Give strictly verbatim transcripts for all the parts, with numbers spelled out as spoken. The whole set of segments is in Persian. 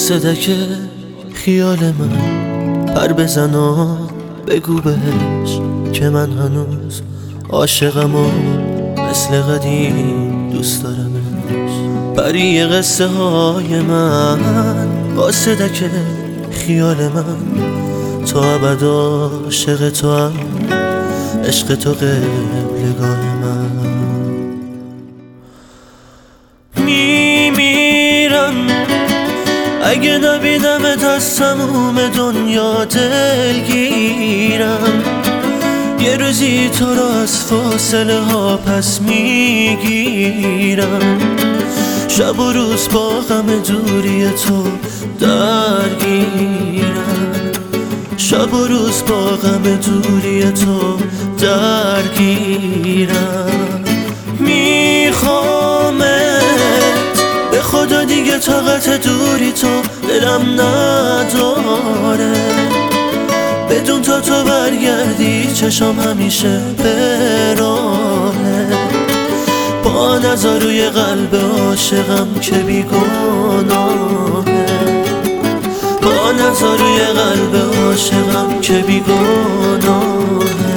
قاصدک خیال من پر بزن و بگو بهش که من هنوز عاشقم و مثل قدیم دوست دارمش. پری قصه های من قاصدک خیال من تا ابد عاشق تو هم عشق تو قبلگاه من. میمیرم اگه نبینمت از تموم دنیا دلگیرم. یه روزی تو را از فاصله ها پس میگیرم. شب و روز با غم دوری تو درگیرم. شب و روز با غم دوری تو درگیرم. میخوامت به خدا دیگه طاقت دوری تو دلم نداره. بدون تا تو برگردی چشم همیشه به راهه. با نظر روی قلب عاشقم که بیگناهه. با نظر روی قلب عاشقم که بیگناهه.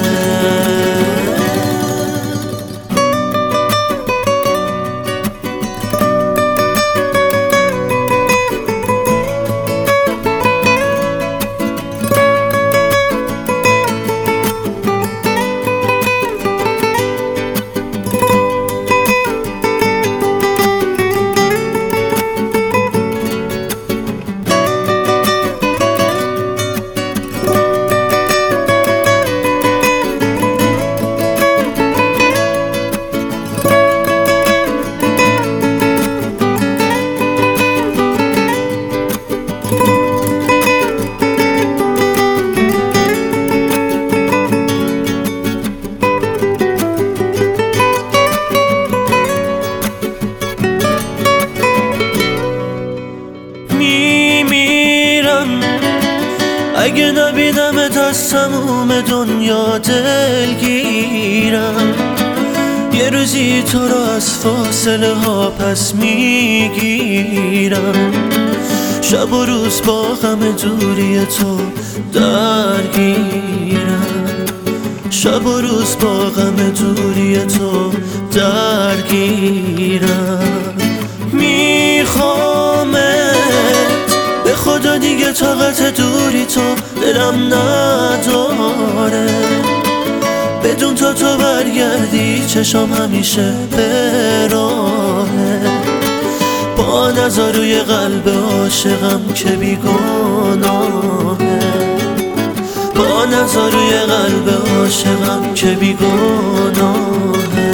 اگه نبینمت از تموم دنیا دلگیرم. یه روزی تو را از فاصله ها پس میگیرم. شب و روز با غم دوری تو درگیرم. شب و روز با غم دوری تو درگیرم. میخوامت به خدا دیگه طاقت دوری تو دلم نداره. بدون تا تو برگردی چشم همیشه به راهه. با نظر روی قلب عاشقم که بیگناهه. با نظر روی قلب عاشقم که بیگناهه.